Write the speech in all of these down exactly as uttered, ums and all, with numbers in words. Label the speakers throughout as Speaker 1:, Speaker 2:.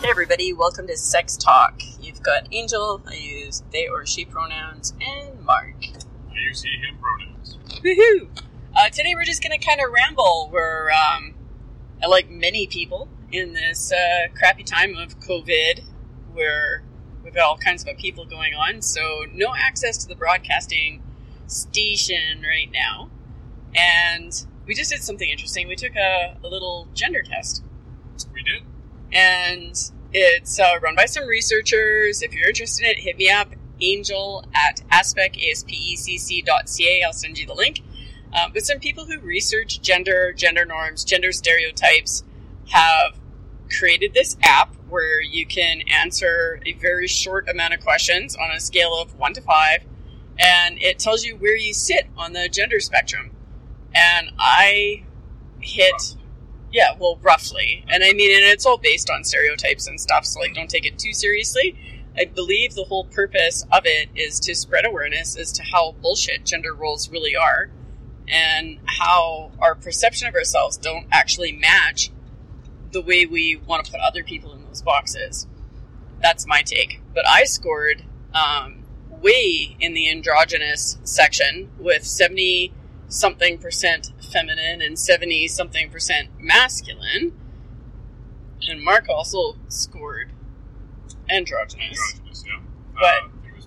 Speaker 1: everybody, welcome to Sex Talk. You've got Angel, I use they or she pronouns, and Mark.
Speaker 2: I use he, him pronouns.
Speaker 1: Woohoo! Uh, today we're just going to kind of ramble. We're, um, like many people in this uh, crappy time of COVID, where we've got all kinds of people going on, so no access to the broadcasting station right now. And we just did something interesting. We took a, a little gender test.
Speaker 2: We did.
Speaker 1: And it's uh, run by some researchers. If you're interested in it, hit me up, angel at aspec, A S P E C C dot C A. I'll send you the link. Uh, but some people who research gender, gender norms, gender stereotypes have created this app where you can answer a very short amount of questions on a scale of one to five, and it tells you where you sit on the gender spectrum. And I hit... Yeah, well, roughly. And I mean, and it's all based on stereotypes and stuff, so, like, don't take it too seriously. I believe the whole purpose of it is to spread awareness as to how bullshit gender roles really are, and how our perception of ourselves don't actually match the way we want to put other people in those boxes. That's my take. But I scored um, way in the androgynous section with seventy something percent feminine and seventy something percent masculine. And Mark also scored androgynous.
Speaker 2: Androgynous, yeah.
Speaker 1: But
Speaker 2: uh, I think it was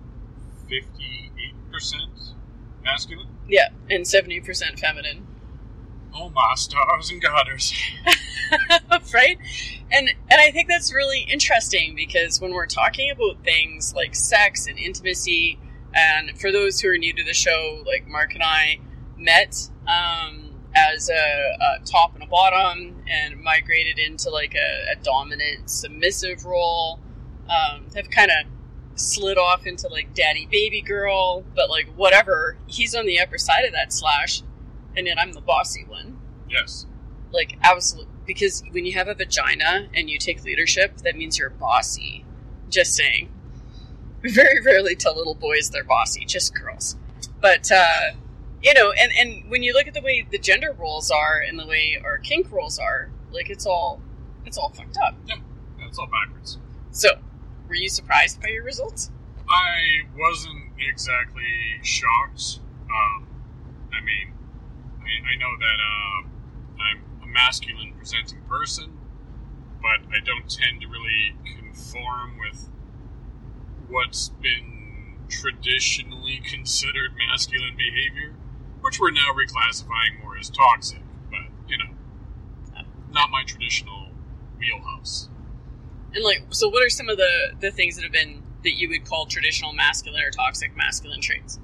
Speaker 2: fifty-eight percent masculine.
Speaker 1: Yeah, and seventy percent feminine.
Speaker 2: Oh my stars and garters.
Speaker 1: Right? And and I think that's really interesting, because when we're talking about things like sex and intimacy, and for those who are new to the show, like Mark and I met um, as a, a top and a bottom, and migrated into like a, a dominant, submissive role. Um, have kind of slid off into like daddy baby girl, but like whatever. He's on the upper side of that slash, and yet I'm the bossy one.
Speaker 2: Yes. Like,
Speaker 1: absolutely. Because when you have a vagina and you take leadership, that means you're bossy. Just saying. We very rarely tell little boys they're bossy, just girls. But, uh, you know, and, and when you look at the way the gender roles are and the way our kink roles are, like, it's all, it's all fucked up.
Speaker 2: Yeah, it's all backwards.
Speaker 1: So, were you surprised by your results?
Speaker 2: I wasn't exactly shocked. Um, I mean, I, I know that, uh, I'm a masculine presenting person, but I don't tend to really conform with what's been traditionally considered masculine behavior, which we're now reclassifying more as toxic, but, you know, not my traditional wheelhouse.
Speaker 1: And, like, so what are some of the, the things that have been, that you would call traditional masculine or toxic masculine traits?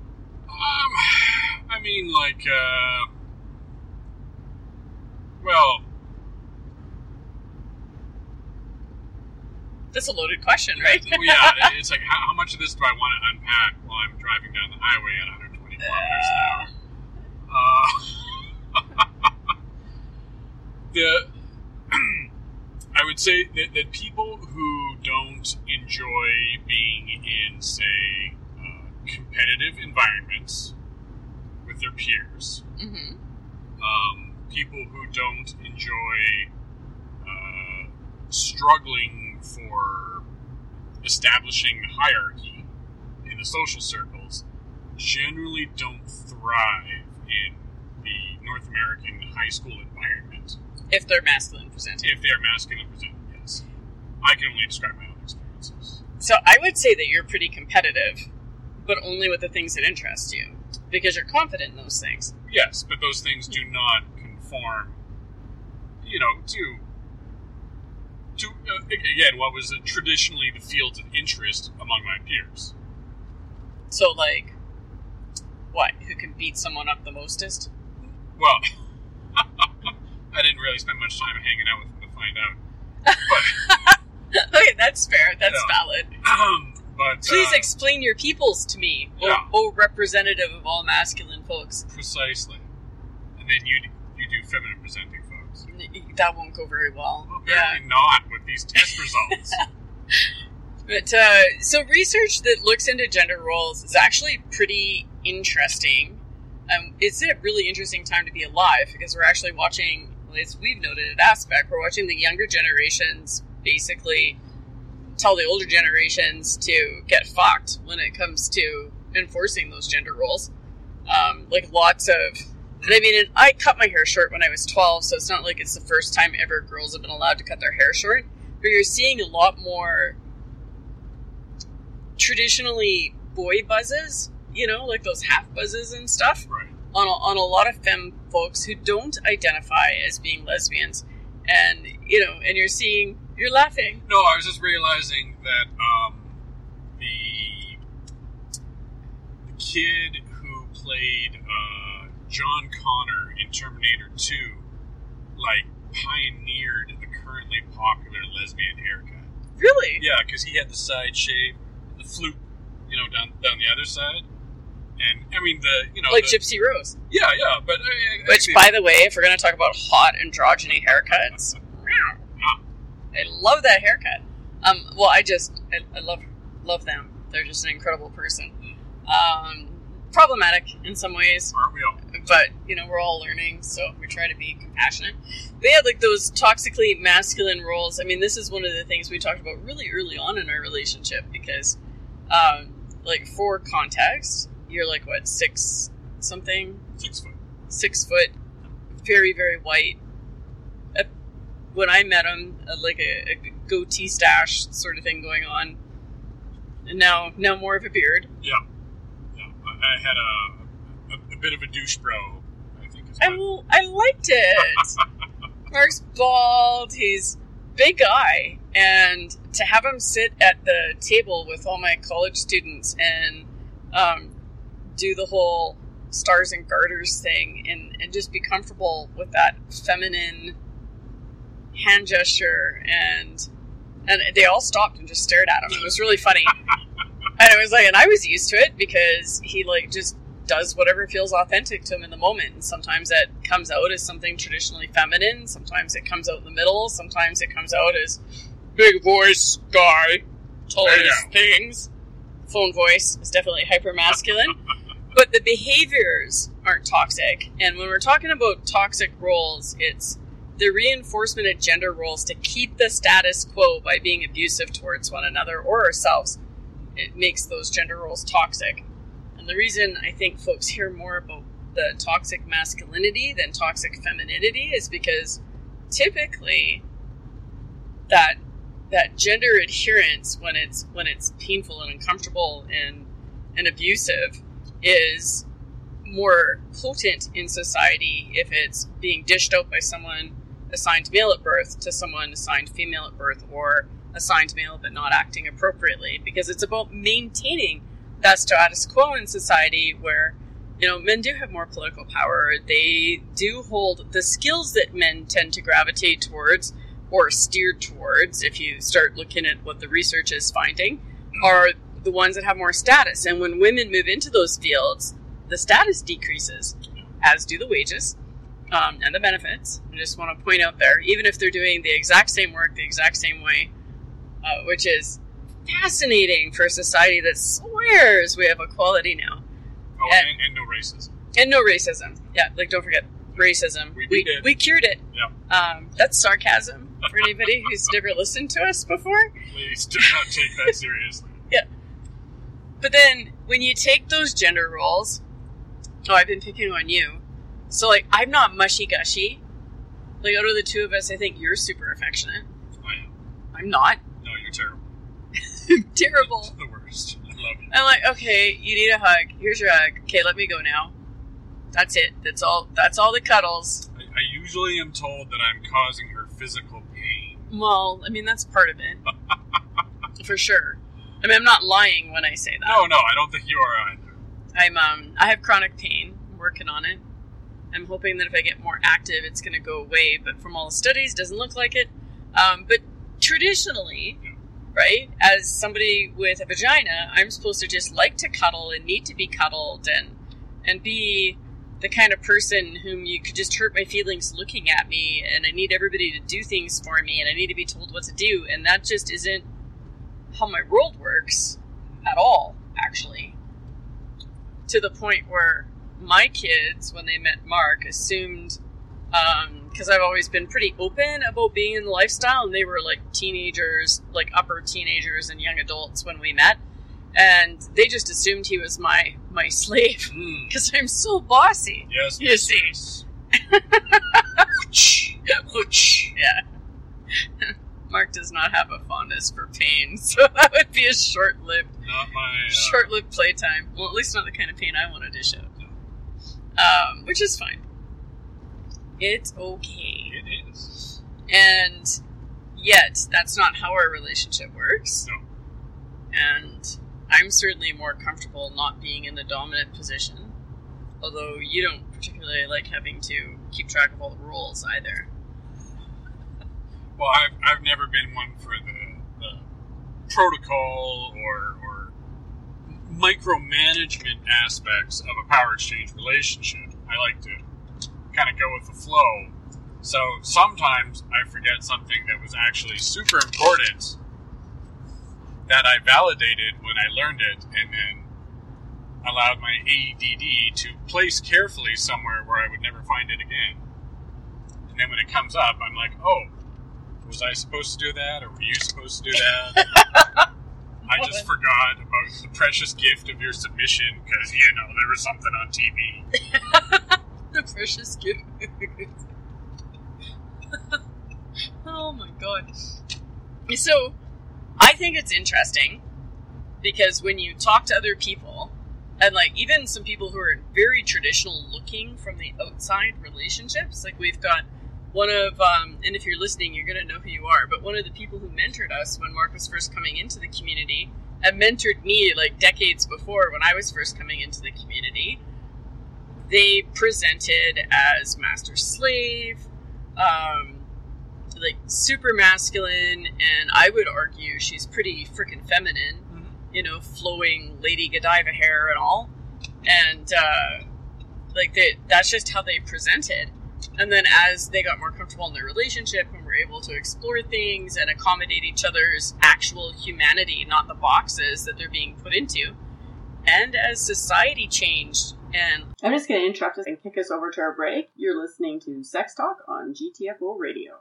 Speaker 2: Um, I mean, like, uh, well...
Speaker 1: That's a loaded question, right?
Speaker 2: Yeah, it's like, how, how much of this do I want to unpack while I'm driving down the highway at one hundred twenty kilometers an hour? Uh, the, I would say that, that people who don't enjoy being in, say, uh, competitive environments with their peers,
Speaker 1: mm-hmm.
Speaker 2: um, people who don't enjoy uh, struggling for establishing hierarchy in the social circles, generally don't thrive in the North American high school environment.
Speaker 1: If they're masculine presenting.
Speaker 2: If they're masculine presenting, yes. I can only describe my own experiences.
Speaker 1: So I would say that you're pretty competitive, but only with the things that interest you, because you're confident in those things.
Speaker 2: Yes, but those things do not conform, you know, to, to uh, again, what was uh, traditionally the fields of interest among my peers.
Speaker 1: So, like, what? Who can beat someone up the mostest?
Speaker 2: Well, I didn't really spend much time hanging out with them to find out. But,
Speaker 1: okay, that's fair. That's
Speaker 2: yeah.
Speaker 1: valid.
Speaker 2: Um, but
Speaker 1: Please
Speaker 2: uh,
Speaker 1: explain your peoples to me,
Speaker 2: yeah.
Speaker 1: oh, oh representative of all masculine folks.
Speaker 2: Precisely. And then you you do feminine presenting folks.
Speaker 1: That won't go very well.
Speaker 2: Well, apparently yeah. not with these test results.
Speaker 1: But, uh, so research that looks into gender roles is actually pretty interesting. Um, it's a really interesting time to be alive, because we're actually watching, as we've noted at Aspect, we're watching the younger generations basically tell the older generations to get fucked when it comes to enforcing those gender roles. Um, like lots of, I mean, I cut my hair short when I was twelve, so it's not like it's the first time ever girls have been allowed to cut their hair short, but you're seeing a lot more traditionally boy buzzes, you know, like those half buzzes and stuff,
Speaker 2: Right.
Speaker 1: on a, on a lot of femme folks who don't identify as being lesbians. And, you know, and you're seeing, you're laughing.
Speaker 2: No, I was just realizing that um, the, the kid who played uh, John Connor in Terminator two, like, pioneered the currently popular lesbian haircut.
Speaker 1: Really?
Speaker 2: Yeah, because he had the side shave, the flute, you know, down down the other side. And, I mean, the, you know...
Speaker 1: Like
Speaker 2: the,
Speaker 1: Gypsy Rose.
Speaker 2: Yeah, yeah, but... I, I,
Speaker 1: Which,
Speaker 2: I,
Speaker 1: by the way, if we're going to talk about hot androgyny haircuts, I love that haircut. Um, well, I just, I, I love love them. They're just an incredible person. Um, problematic in some ways.
Speaker 2: Aren't we all?
Speaker 1: But, you know, we're all learning, so we try to be compassionate. But yeah, like those toxically masculine roles, I mean, this is one of the things we talked about really early on in our relationship, because, um, like, for context, you're like, what, six something?
Speaker 2: Six foot.
Speaker 1: Six foot, very, very white. Uh, when I met him, uh, like a, a goatee stash sort of thing going on. And now, now more of a beard.
Speaker 2: Yeah. Yeah. I, I had a, a, a bit of a douche bro, I think is
Speaker 1: I,
Speaker 2: what.
Speaker 1: l- I liked it. Mark's bald, he's big guy, and to have him sit at the table with all my college students and um, do the whole stars and garters thing and, and just be comfortable with that feminine hand gesture, and and they all stopped and just stared at him. It was really funny. And it was like, and I was used to it because he like just does whatever feels authentic to him in the moment. And sometimes that comes out as something traditionally feminine. Sometimes it comes out in the middle. Sometimes it comes out as big voice guy, told us things. Phone voice is definitely hyper masculine. But the behaviors aren't toxic. And when we're talking about toxic roles, it's the reinforcement of gender roles to keep the status quo by being abusive towards one another or ourselves. It makes those gender roles toxic. And the reason I think folks hear more about the toxic masculinity than toxic femininity is because typically that that gender adherence, when it's when it's painful and uncomfortable and and abusive, is more potent in society if it's being dished out by someone assigned male at birth to someone assigned female at birth, or assigned male but not acting appropriately, because it's about maintaining that status quo in society where, you know, men do have more political power. They do hold the skills that men tend to gravitate towards or steered towards, if you start looking at what the research is finding, are the ones that have more status. And when women move into those fields, the status decreases, as do the wages um, and the benefits. I just want to point out there, even if they're doing the exact same work the exact same way, uh, which is fascinating for a society that swears we have equality now.
Speaker 2: Oh,
Speaker 1: and,
Speaker 2: and, and no racism.
Speaker 1: And no racism. Yeah, like, don't forget racism.
Speaker 2: We,
Speaker 1: we,
Speaker 2: we,
Speaker 1: we cured it.
Speaker 2: Yeah.
Speaker 1: Um, that's sarcasm for anybody who's never listened to us before.
Speaker 2: Please do not take that seriously.
Speaker 1: Yeah. But then, when you take those gender roles, oh, I've been picking on you. So, like, I'm not mushy-gushy. Like, out of the two of us, I think you're super affectionate.
Speaker 2: I am.
Speaker 1: I'm not.
Speaker 2: No, you're terrible.
Speaker 1: I'm terrible.
Speaker 2: The worst. I love you.
Speaker 1: I'm like, okay, you need a hug. Here's your hug. Okay, let me go now. That's it. That's all. That's all the cuddles.
Speaker 2: I, I usually am told that I'm causing her physical pain.
Speaker 1: Well, I mean, that's part of it. For sure. I mean, I'm not lying when I say that.
Speaker 2: No, no, I don't think you are either.
Speaker 1: I'm, um, I have chronic pain. I'm working on it. I'm hoping that if I get more active, it's going to go away. But from all the studies, doesn't look like it. Um, but traditionally,
Speaker 2: Yeah.
Speaker 1: right, as somebody with a vagina, I'm supposed to just like to cuddle and need to be cuddled and and be the kind of person whom you could just hurt my feelings looking at me, and I need everybody to do things for me, and I need to be told what to do, and that just isn't how my world works at all, actually. To the point where my kids, when they met Mark, assumed um, because I've always been pretty open about being in the lifestyle, and they were like teenagers, like upper teenagers and young adults when we met, and they just assumed he was my my slave because mm. I'm so bossy.
Speaker 2: Yes,
Speaker 1: you see. Yeah. Mark does not have a fondness for pain, so that would be a short-lived,
Speaker 2: not my uh...
Speaker 1: short-lived playtime. Well, at least not the kind of pain I want to dish out. Um, which is fine. It's okay.
Speaker 2: It is.
Speaker 1: And yet, that's not how our relationship works.
Speaker 2: No.
Speaker 1: And I'm certainly more comfortable not being in the dominant position, although you don't particularly like having to keep track of all the rules either.
Speaker 2: Well, I've, I've never been one for the, the protocol or, or micromanagement aspects of a power exchange relationship. I like to kind of go with the flow. So sometimes I forget something that was actually super important that I validated when I learned it, and then allowed my A D D to place carefully somewhere where I would never find it again. And then when it comes up, I'm like, oh, was I supposed to do that, or were you supposed to do that? I just forgot about the precious gift of your submission because, you know, there was something on T V.
Speaker 1: The precious gift. Oh my god. So, I think it's interesting because when you talk to other people, and like even some people who are very traditional looking from the outside relationships, like we've got one of, um, and if you're listening, you're going to know who you are, but one of the people who mentored us when Mark was first coming into the community, and mentored me like decades before when I was first coming into the community, they presented as master-slave, um, like super masculine, and I would argue she's pretty freaking feminine, mm-hmm. you know, flowing Lady Godiva hair and all, and uh, like they, that's just how they presented. And then as they got more comfortable in their relationship and were able to explore things and accommodate each other's actual humanity, not the boxes that they're being put into, and as society changed, and I'm just going to interrupt us and kick us over to our break. You're listening to Sex Talk on G T F O Radio.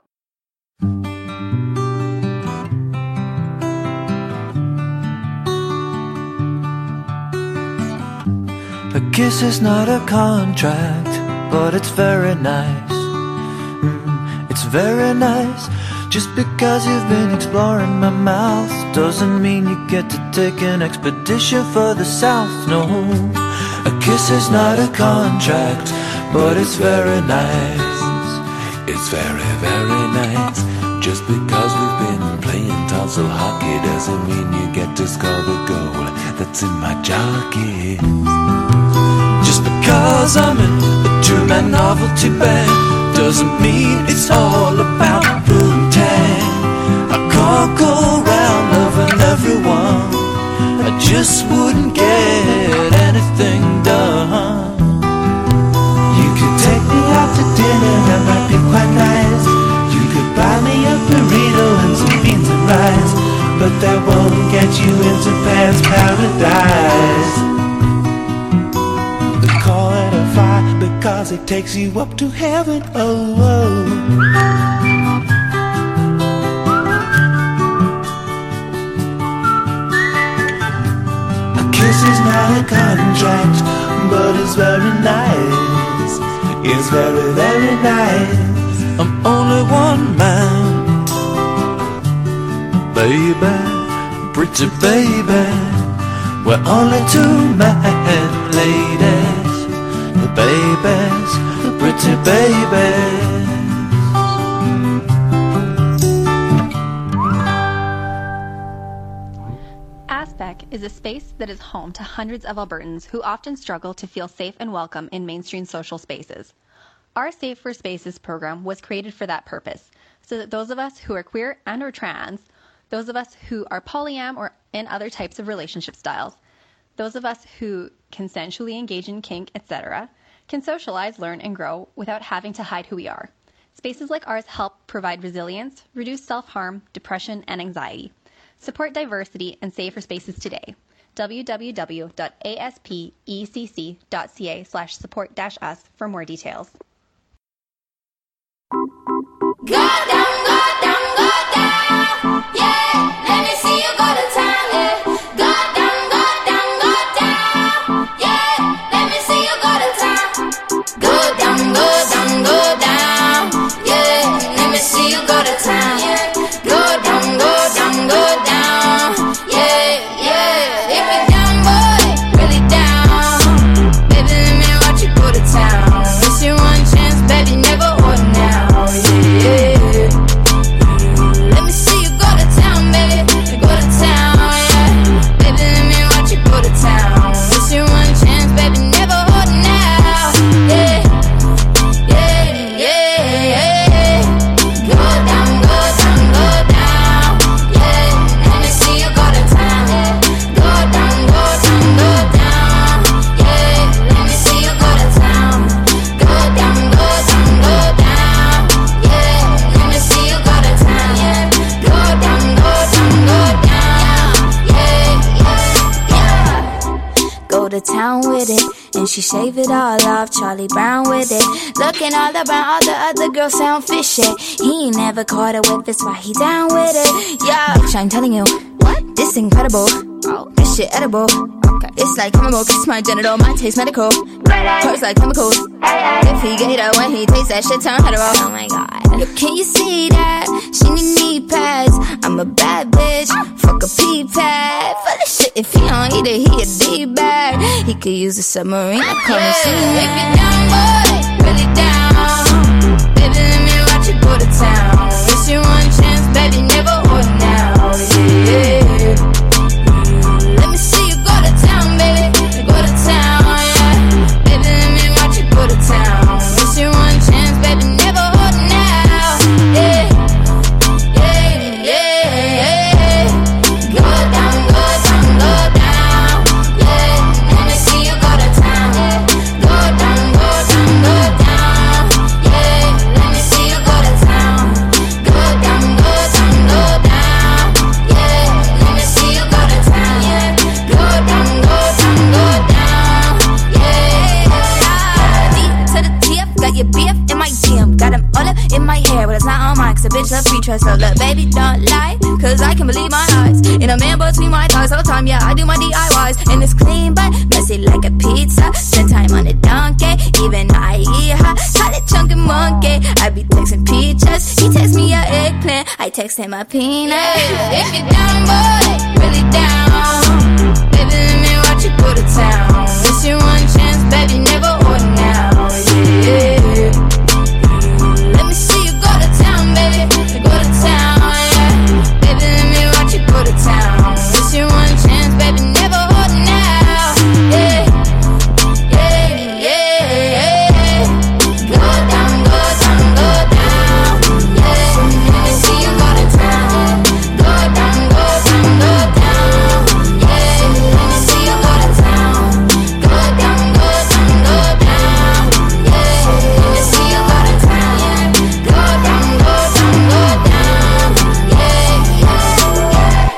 Speaker 3: A kiss is not a contract, but it's very nice. Mm, it's very nice. Just because you've been exploring my mouth doesn't mean you get to take an expedition further south, no. A kiss is not a contract, but it's very nice. It's very, very nice. Just because we've been playing tonsil hockey doesn't mean you get to score the goal that's in my jockey. Just because I'm in a two-man novelty band doesn't mean it's all about boom-tang. I can't go around loving everyone. I just wouldn't get anything done. You could take me out to dinner, that might be quite nice. You could buy me a burrito and some beans and rice, but that won't get you into Pan's Paradise. Call it a fire because it takes you up to heaven. Oh, oh. A kiss is not a contract, but it's very nice. It's very, very nice. I'm only one man, baby, pretty baby. We're only two men, ladies. The babies, the pretty babies.
Speaker 4: Aspec is a space that is home to hundreds of Albertans who often struggle to feel safe and welcome in mainstream social spaces. Our Safe for Spaces program was created for that purpose, so that those of us who are queer and or trans, those of us who are polyam or in other types of relationship styles, those of us who consensually engage in kink, et cetera, can socialize, learn, and grow without having to hide who we are. Spaces like ours help provide resilience, reduce self-harm, depression, and anxiety. Support diversity and safer spaces today. w w w dot a s p e c c dot c a slash support dash us for more details.
Speaker 5: Go down, go down, go down. Yeah, let me see you go to town. Yeah, go down, go down, go down. Yeah, let me see you go to town. Go down, go down, go down. Yeah, let me see you go to town. Yeah, go down, go down, go down. Yeah, yeah. If you're down, boy, really down. Baby, let me watch you go to town. It's your one chance, baby, never hold now. Yeah. Let me see you go to town, baby. Go to town, yeah. Baby, let me watch you go to town. It's your one chance, baby, never hold now. Yeah, yeah, yeah, yeah. Go down, go down, go down. Yeah, let me see you go to town. Yeah. Go down, go down, go down. Yeah, let me see you go to town. Go down, go down, go down. Yeah, let me see you go to town. Yeah, go down, go down, go down. Yeah, yeah, yeah. Go to town with it, and she shave it all off. Charlie Brown with it, looking all around. All the other girls sound fishy. He ain't never caught a whip, that's why he down with it. Yeah, bitch, I'm telling you, what? This incredible. Oh, this shit edible. Okay, it's like chemical, kiss my genital, mine taste medical. Hers like chemicals. If he get it when he tastes that shit, turn hetero. Oh my god. Yo, can you see that? She need knee pads. I'm a bad bitch. Fuck a pee pad. For the shit, if he don't eat it, he a D-bag. He could use a submarine. I come and see me. If you down, boy, really down. Baby, let me watch you go to town. It's your one chance, baby, never hold now. Yeah. Let me see you go to town, baby. Go to town, yeah. Baby, let me watch you go to town. It's your one chance, baby, never hold now. Yeah, yeah, yeah, yeah. Go down, go down, go down. Yeah, let me see you go to town. Yeah, go down, go down, go down. Yeah, let me see you go to town. Go down, go down, go down. Yeah, let me see you go to town. Yeah, go down, go down, go down. Yeah, D to the T F, got your B F in my G M. Got him all up in my hair, but it's not on mine. Cause a bitch love free trust, so look, baby, don't lie. Cause I can believe my eyes. In a man between my thighs all the time, yeah, I do my D I Ys. And it's clean, but messy like a pizza. Spend time on a donkey, even I eat her. Call it chunky monkey. I be texting peaches, he text me a eggplant, I text him a peanut. Yeah, if you down, boy, really down. Baby, let me watch you go to town. It's your one chance, baby, never hold now. Yeah. Let me see you go to town, baby. Go to town, yeah. Baby, let me watch you go to town. It's your one chance, baby, never hold now. Yeah, yeah, yeah, yeah. Go down, go down, go down. Yeah, let me see you go to town. Go down, go down, go down. Yeah, let me see you go to town. Go down, go down, go down. Yeah, let me see you go to town. Yeah, go down, go down, go down. Yeah, yeah, yeah.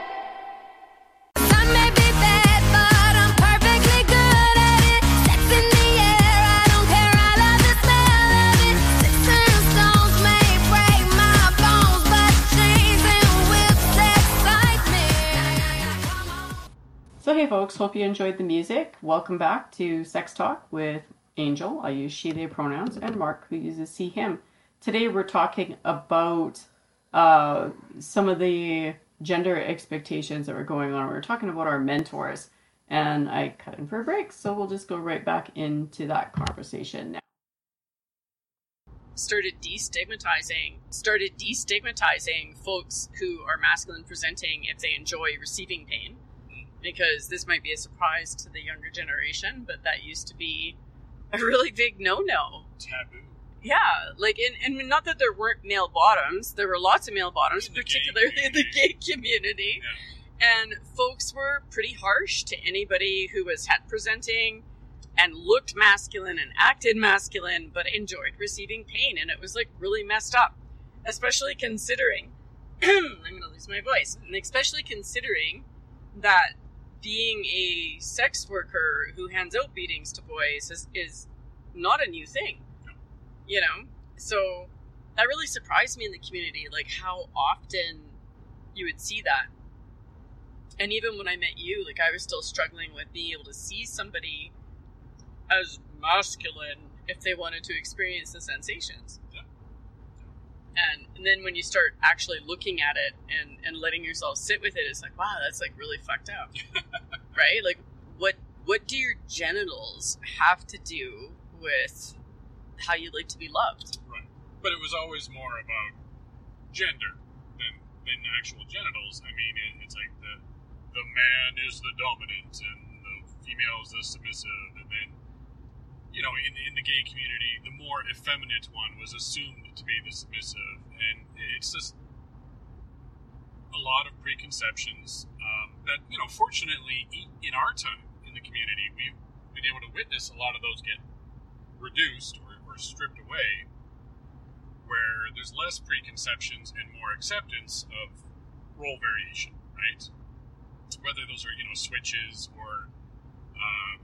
Speaker 5: I may be bad, but I'm perfectly good at it. Sex in the air, I don't care, I love the smell of it. Sticks and stones may break my bones, but chains and whips excite me.
Speaker 1: So hey folks, hope you enjoyed the music. Welcome back to Sex Talk with Angel. I use she, they pronouns, and Mark, who uses he, him. Today we're talking about uh, some of the gender expectations that were going on. We were talking about our mentors, and I cut in for a break, so we'll just go right back into that conversation now. Started destigmatizing, started destigmatizing folks who are masculine presenting if they enjoy receiving pain. Because this might be a surprise to the younger generation, but that used to be a really big no-no.
Speaker 2: Taboo.
Speaker 1: Yeah, like, and, and not that there weren't male bottoms. There were lots of male bottoms,
Speaker 2: In the
Speaker 1: particularly
Speaker 2: gay
Speaker 1: in the gay community.
Speaker 2: Yeah.
Speaker 1: And folks were pretty harsh to anybody who was het presenting and looked masculine and acted masculine, but enjoyed receiving pain. And it was, like, really messed up. Especially considering, I'm going to lose my voice, and especially considering that being a sex worker who hands out beatings to boys is, is not a new thing, you know? So that really surprised me in the community, like how often you would see that. And even when I met you, like I was still struggling with being able to see somebody as masculine if they wanted to experience the sensations.
Speaker 2: Yeah.
Speaker 1: And, and then when you start actually looking at it and, and letting yourself sit with it, it's like, wow, that's like really fucked up. Right? Like what what do your genitals have to do with how you like to be loved?
Speaker 2: Right. But it was always more about gender than, than actual genitals. I mean, it, it's like the the man is the dominant and the female is the submissive, and then, you know, in, in the gay community, the more effeminate one was assumed to be the submissive, and it's just a lot of preconceptions um, that, you know, fortunately, in our time in the community, we've been able to witness a lot of those get reduced or, or stripped away, where there's less preconceptions and more acceptance of role variation, right? Whether those are, you know, switches or uh,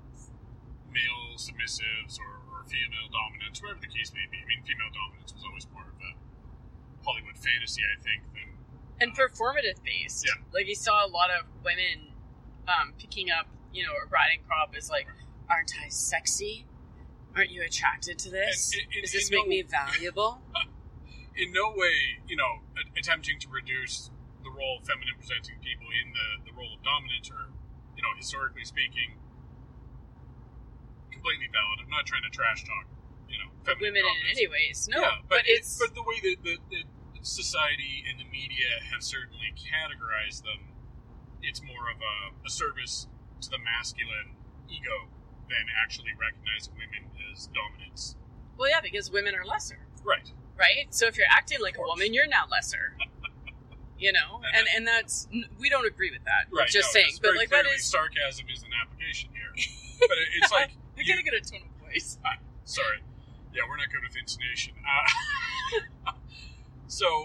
Speaker 2: male submissives or, or female dominance, whatever the case may be. I mean, female dominance was always more of a Hollywood fantasy, I think, than...
Speaker 1: And uh, performative based.
Speaker 2: Yeah.
Speaker 1: Like, you saw a lot of women um, picking up, you know, a riding crop as like, aren't I sexy? Aren't you attracted to this?
Speaker 2: And, and,
Speaker 1: Does this
Speaker 2: and
Speaker 1: make
Speaker 2: no,
Speaker 1: me valuable?
Speaker 2: In no way, you know, attempting to reduce the role of feminine presenting people in the, the role of dominance, or, you know, historically speaking, completely valid. I'm not trying to trash talk, you know, feminine
Speaker 1: Women
Speaker 2: dominance.
Speaker 1: in any ways. No,
Speaker 2: yeah,
Speaker 1: but,
Speaker 2: but
Speaker 1: it's...
Speaker 2: But the way that the, the society and the media have certainly categorized them, it's more of a, a service to the masculine ego than actually recognizing women as dominants.
Speaker 1: Well, yeah, because women are lesser.
Speaker 2: Right.
Speaker 1: Right? So if you're acting like a woman, you're now lesser. You know? And and that's... We don't agree with that.
Speaker 2: Right.
Speaker 1: Just
Speaker 2: no,
Speaker 1: saying.
Speaker 2: it's
Speaker 1: But
Speaker 2: very
Speaker 1: like that
Speaker 2: clearly
Speaker 1: is...
Speaker 2: sarcasm is an application here. But it, it's like...
Speaker 1: You're
Speaker 2: you,
Speaker 1: getting good at tone of voice.
Speaker 2: uh, sorry. Yeah, we're not good with intonation. Uh, so,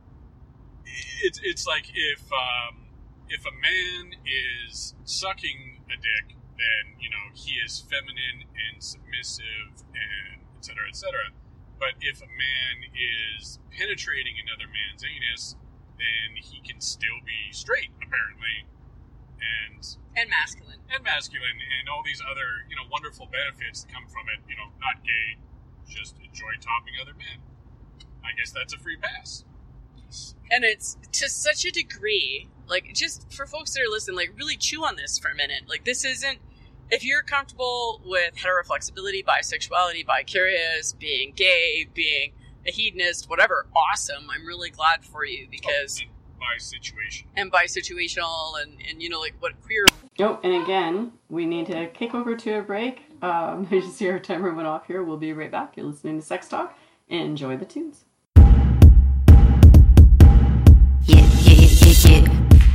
Speaker 2: it's it's like if um, if a man is sucking a dick, then, you know, he is feminine and submissive and et cetera, et cetera. But if a man is penetrating another man's anus, then he can still be straight, apparently, and
Speaker 1: And masculine.
Speaker 2: and masculine, and all these other, you know, wonderful benefits that come from it. You know, not gay, just enjoy topping other men. I guess that's a free pass.
Speaker 1: And it's to such a degree, like, just for folks that are listening, like, really chew on this for a minute. Like, this isn't, if you're comfortable with heteroflexibility, bisexuality, bi-curious, being gay, being a hedonist, whatever, awesome. I'm really glad for you, because...
Speaker 2: Oh, and by situation.
Speaker 1: And bisexual, and, and, you know, like, what queer...
Speaker 6: Oh, and again, we need to kick over to a break. Um, I just see our timer went off here. We'll be right back. You're listening to Sex Talk. Enjoy the tunes.
Speaker 7: Yeah, yeah, yeah, yeah.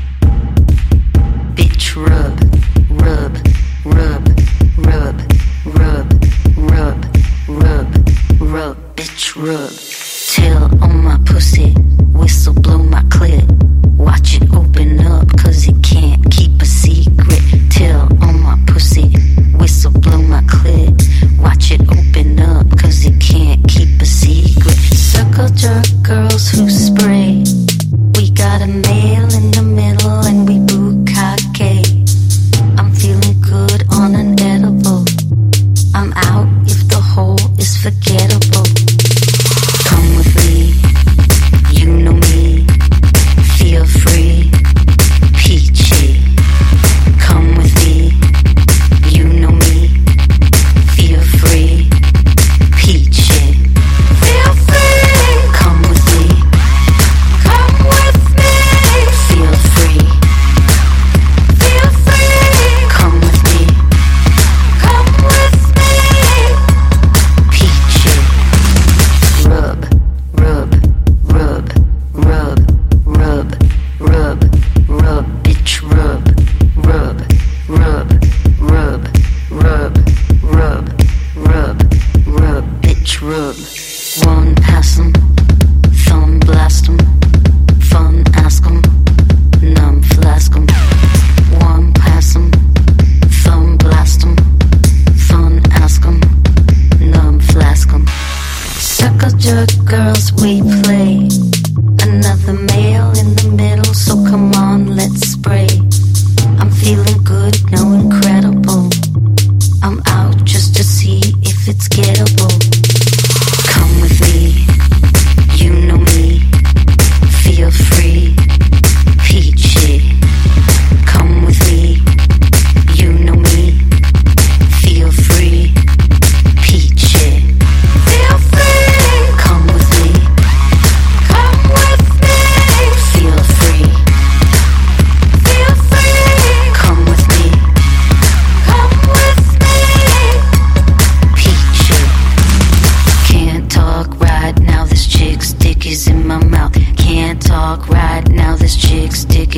Speaker 7: Bitch, rub, rub, rub, rub, rub, rub, rub, rub, bitch, rub. Tail on my pussy, whistle blow my clit. Watch it open up, cause it can't keep a secret. Tail on my pussy, whistle blow my clit. Watch it open up, cause it can't keep a secret. Circle jerk girls who spray. We got a male in the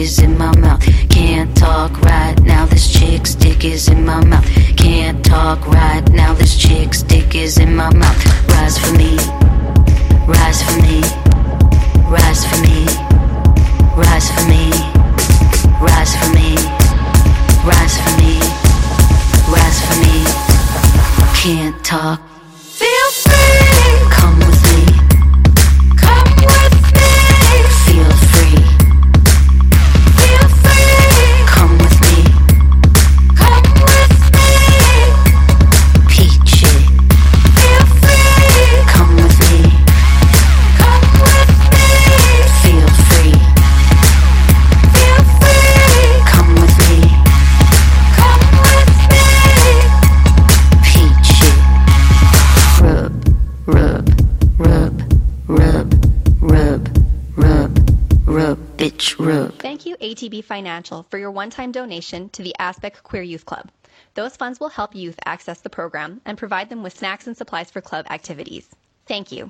Speaker 7: is in my mouth. Can't talk right now, this chick's dick is in my mouth. Can't talk right now, this chick's dick is in my mouth. Rise for me, rise for me, rise for me, rise for me, rise for me, rise for me, rise for me. Can't talk.
Speaker 5: Feel free.
Speaker 7: Come with me.
Speaker 5: Come with me.
Speaker 7: Feel free.
Speaker 5: Feel free.
Speaker 7: Come with me.
Speaker 5: Come with me.
Speaker 7: Peachy.
Speaker 5: Feel free.
Speaker 7: Come with me.
Speaker 5: Come with me.
Speaker 7: Feel free.
Speaker 5: Feel free.
Speaker 7: Come with me.
Speaker 5: Come with me.
Speaker 7: Peachy. Rub, rub, rub, rub, rub, rub, rub, bitch, rub.
Speaker 4: Thank you, A T B Financial, for your one-time donation to the Aspect Queer Youth Club. Those funds will help youth access the program and provide them with snacks and supplies for club activities. Thank you.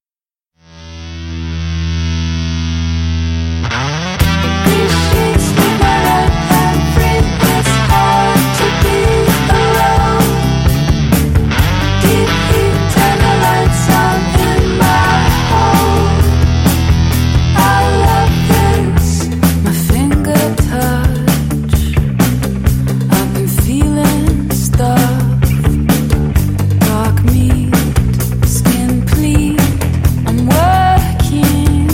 Speaker 5: My finger touch, I've been feeling stuff. Dark meat, skin pleat, I'm working.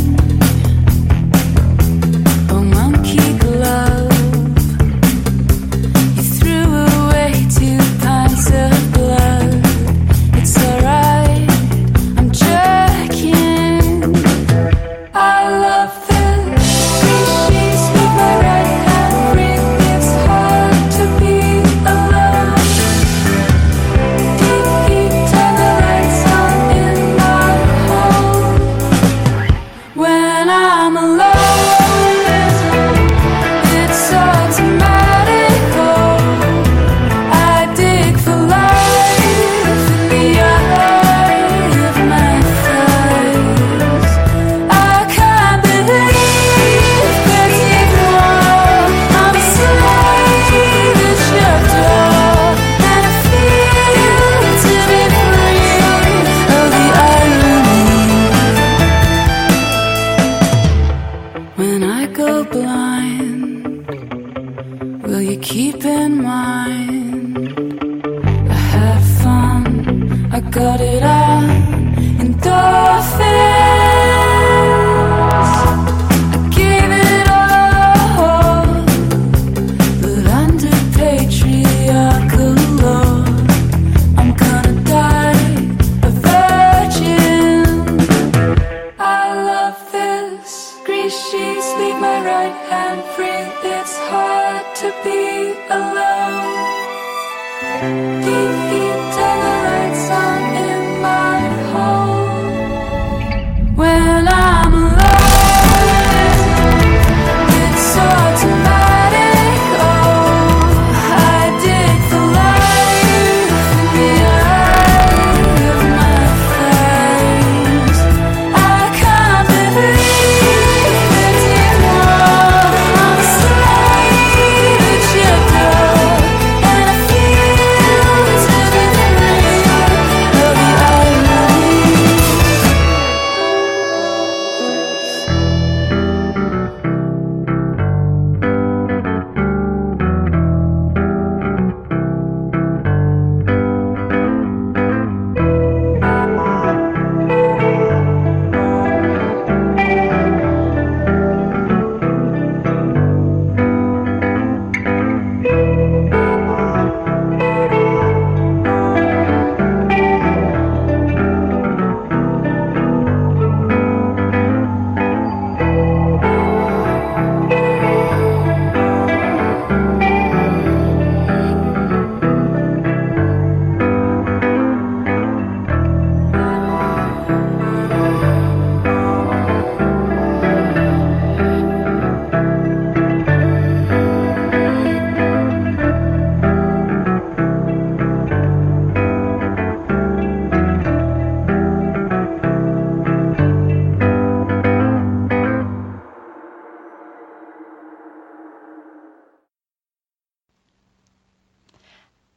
Speaker 5: A monkey glove, you threw away two pints of blood. It's alright, I'm jerking. I love this. She's with my right hand free. It's hard to be alone. Deep heat, turn the lights on in my home. When I'm alone, it's automatic. Oh, I dig for life in the eye of my thighs. I can't believe that even while I'm asleep, it's your door, and I feel to be free of the irony. When I go blind, will you keep in mind? I had fun, I got it on endorphins. I gave it all, but under patriarchal law, I'm gonna die a virgin. I love this. Grease sheets leave my right hand free. It's hard to be alone. Deep heat, turn the lights on in my home. When I'm alone, it's automatic. Oh, I dig for life in the eye of my thighs. I can't believe that even while I'm asleep, it's your door, and I feel to be free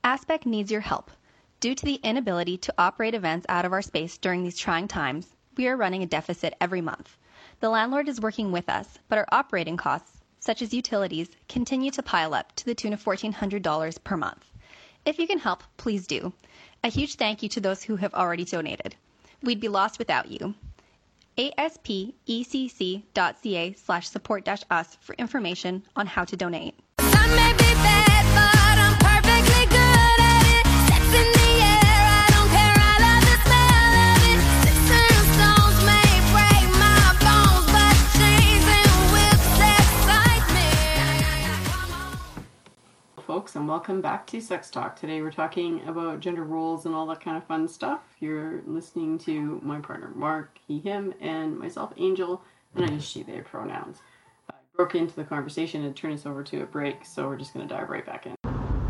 Speaker 4: Aspec needs your help. Due to the inability to operate events out of our space during these trying times, we are running a deficit every month. The landlord is working with us, but our operating costs, such as utilities, continue to pile up to the tune of fourteen hundred dollars per month. If you can help, please do. A huge thank you to those who have already donated. We'd be lost without you. aspecc.ca slash support dash us for information on how to donate.
Speaker 5: I may be bad, but I'm perfectly good at it. Sex in the air, I don't care, I love the smell of it. Sticks and stones may break my bones, but chains and whips excite me.
Speaker 6: Folks, and welcome back to Sex Talk. Today we're talking about gender roles and all that kind of fun stuff. You're listening to my partner Mark, he, him, and myself, Angel, and I use she, they pronouns. I broke into the conversation and turned us over to a break, so we're just going to dive right back in.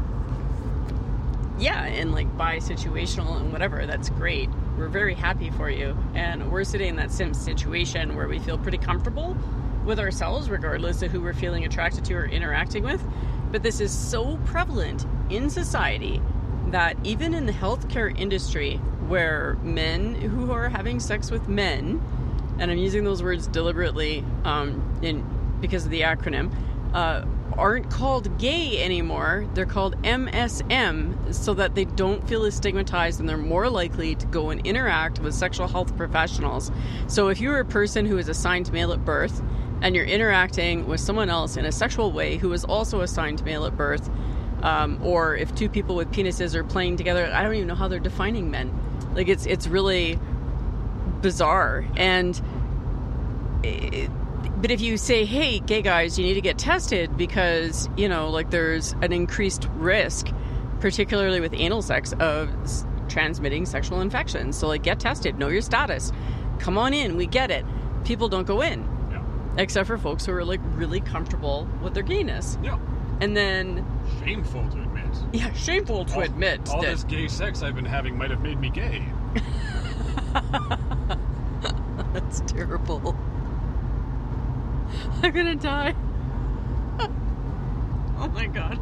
Speaker 1: Yeah, and like bi situational and whatever, that's great. We're very happy for you. And we're sitting in that same situation where we feel pretty comfortable with ourselves, regardless of who we're feeling attracted to or interacting with. But this is so prevalent in society that even in the healthcare industry, where men who are having sex with men, and I'm using those words deliberately um, in because of the acronym, uh, aren't called gay anymore. They're called M S M, so that they don't feel as stigmatized and they're more likely to go and interact with sexual health professionals. So if you're a person who is assigned male at birth and you're interacting with someone else in a sexual way who is also assigned male at birth, um, or if two people with penises are playing together, I don't even know how they're defining men. Like, it's it's really bizarre. And it, but if you say, hey, gay guys, you need to get tested because, you know, like there's an increased risk, particularly with anal sex, of s- transmitting sexual infections. So, like, get tested, know your status, come on in, we get it. People don't go in,
Speaker 2: Yeah.
Speaker 1: except for folks who are, like, really comfortable with their gayness.
Speaker 2: Yeah.
Speaker 1: And then,
Speaker 2: Shameful to admit.
Speaker 1: yeah, shameful to
Speaker 2: all,
Speaker 1: admit
Speaker 2: all
Speaker 1: that
Speaker 2: this gay sex I've been having might have made me gay.
Speaker 1: that's terrible. I'm gonna die. Oh my god.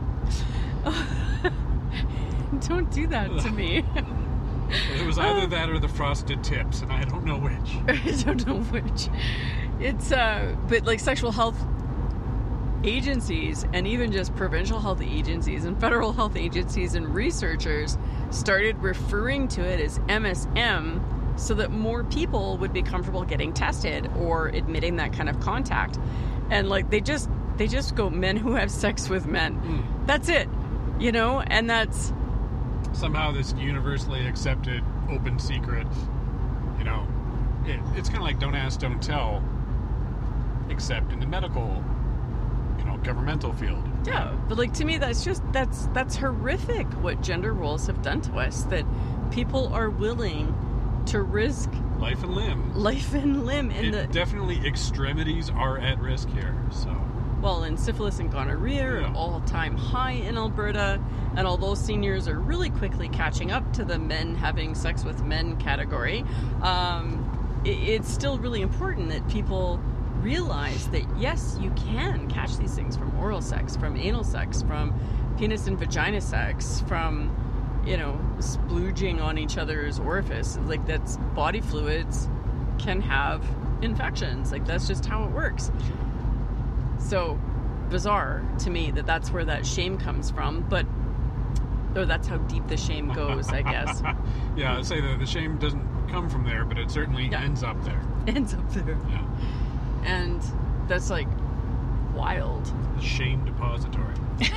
Speaker 1: Don't do that to me.
Speaker 2: It was either that or the frosted tips, and I don't know which.
Speaker 1: I don't know which. It's, uh, but like sexual health agencies and even just provincial health agencies and federal health agencies and researchers started referring to it as M S M so that more people would be comfortable getting tested or admitting that kind of contact. And like they just they just go men who have sex with men.
Speaker 2: Mm.
Speaker 1: That's it. You know, and that's
Speaker 2: Somehow this universally accepted open secret, you know, it, it's kind of like don't ask, don't tell, except in the medical, you know, governmental field.
Speaker 1: yeah, but like to me that's just that's that's horrific what gender roles have done to us, that people are willing to risk
Speaker 2: Life and limb.
Speaker 1: life and limb in
Speaker 2: It
Speaker 1: the
Speaker 2: definitely extremities are at risk here, so.
Speaker 1: well, and syphilis and gonorrhea are
Speaker 2: Yeah.
Speaker 1: an all-time high in Alberta, and although seniors are really quickly catching up to the men having sex with men category, um, it, it's still really important that people realize that yes, you can catch these things from oral sex, from anal sex, from penis and vagina sex, from, you know, splooging on each other's orifice. Like, that's body fluids can have infections. Like, that's just how it works. So bizarre to me that that's where that shame comes from, but or that's how deep the shame goes, I guess.
Speaker 2: Yeah, I'd say that the shame doesn't come from there, but it certainly
Speaker 1: Yeah.
Speaker 2: ends up there.
Speaker 1: Ends up there.
Speaker 2: Yeah.
Speaker 1: And that's like wild.
Speaker 2: The shame depository.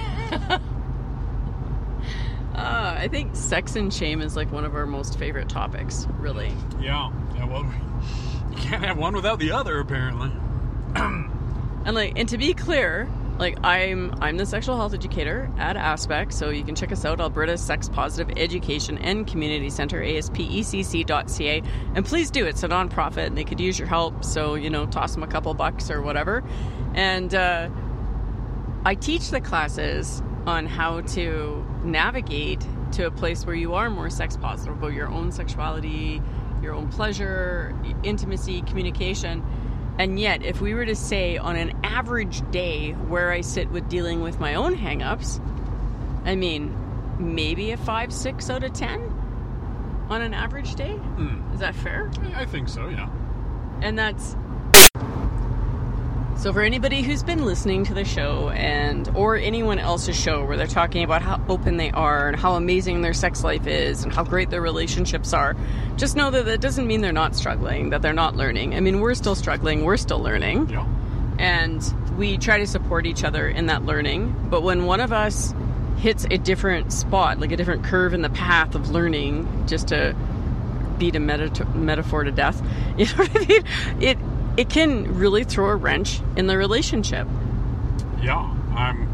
Speaker 1: Uh, I think sex and shame is like one of our most favorite topics, really.
Speaker 2: Yeah. Yeah, well, you can't have one without the other, apparently.
Speaker 1: And like, and to be clear, like I'm I'm the sexual health educator at Aspec, so you can check us out, Alberta Sex Positive Education and Community Center, A S P E C C dot C A. And please do, it's a nonprofit and they could use your help, so, you know, toss them a couple bucks or whatever. And uh, I teach the classes on how to navigate to a place where you are more sex positive about your own sexuality, your own pleasure, intimacy, communication. And yet, if we were to say on an average day where I sit with dealing with my own hang-ups, I mean, maybe a five, six out of ten on an average day.
Speaker 2: Mm.
Speaker 1: Is that fair?
Speaker 2: I think so, yeah.
Speaker 1: And that's... So for anybody who's been listening to the show and or anyone else's show where they're talking about how open they are and how amazing their sex life is and how great their relationships are, just know that that doesn't mean they're not struggling, that they're not learning. I mean, we're still struggling, we're still learning.
Speaker 2: Yeah.
Speaker 1: And we try to support each other in that learning. But when one of us hits a different spot, like a different curve in the path of learning, just to beat a meta- metaphor to death, you know what I mean? It... It can really throw a wrench in the relationship.
Speaker 2: Yeah, I'm.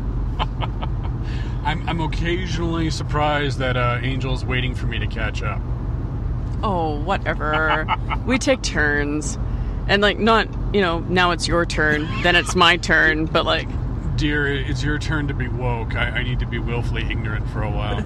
Speaker 2: I'm, I'm occasionally surprised that uh, Angel's waiting for me to catch up.
Speaker 1: Oh, whatever. We take turns, and like not, you know, now it's your turn, then it's my turn, but like.
Speaker 2: Dear, it's your turn to be woke. I, I need to be willfully ignorant for a while.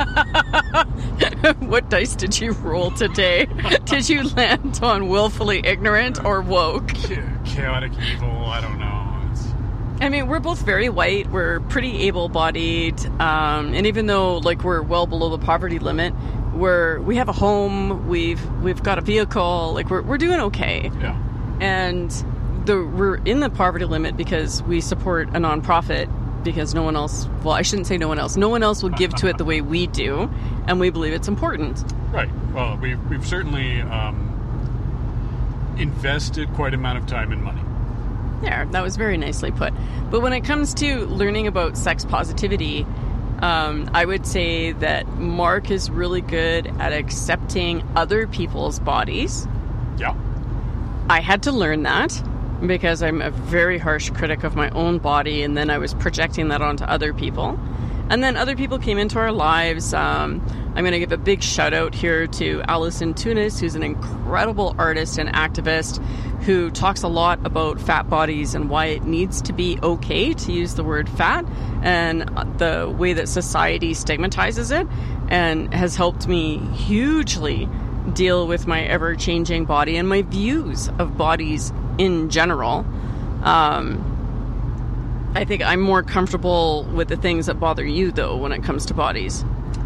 Speaker 1: What dice did you roll today? Did you land on willfully ignorant or woke?
Speaker 2: Chaotic evil, I don't know. It's...
Speaker 1: I mean, we're both very white. We're pretty able-bodied. Um, and even though, like, we're well below the poverty limit, we're, we have a home, we've we've got a vehicle, like, we're we're doing okay.
Speaker 2: Yeah.
Speaker 1: And... The, we're in the poverty limit because we support a nonprofit because no one else, well, I shouldn't say no one else, no one else will give to it the way we do, and we believe it's important.
Speaker 2: Right. Well, we've, we've certainly um, invested quite an amount of time and money.
Speaker 1: There, that was very nicely put. But when it comes to learning about sex positivity, um, I would say that Mark is really good at accepting other people's bodies.
Speaker 2: Yeah.
Speaker 1: I had to learn that. Because I'm a very harsh critic of my own body, and then I was projecting that onto other people. And then other people came into our lives. Um, I'm going to give a big shout out here to Alison Tunis, who's an incredible artist and activist who talks a lot about fat bodies and why it needs to be okay to use the word fat and the way that society stigmatizes it, and has helped me hugely deal with my ever-changing body and my views of bodies in general. Um, I think I'm more comfortable with the things that bother you, though, when it comes to bodies.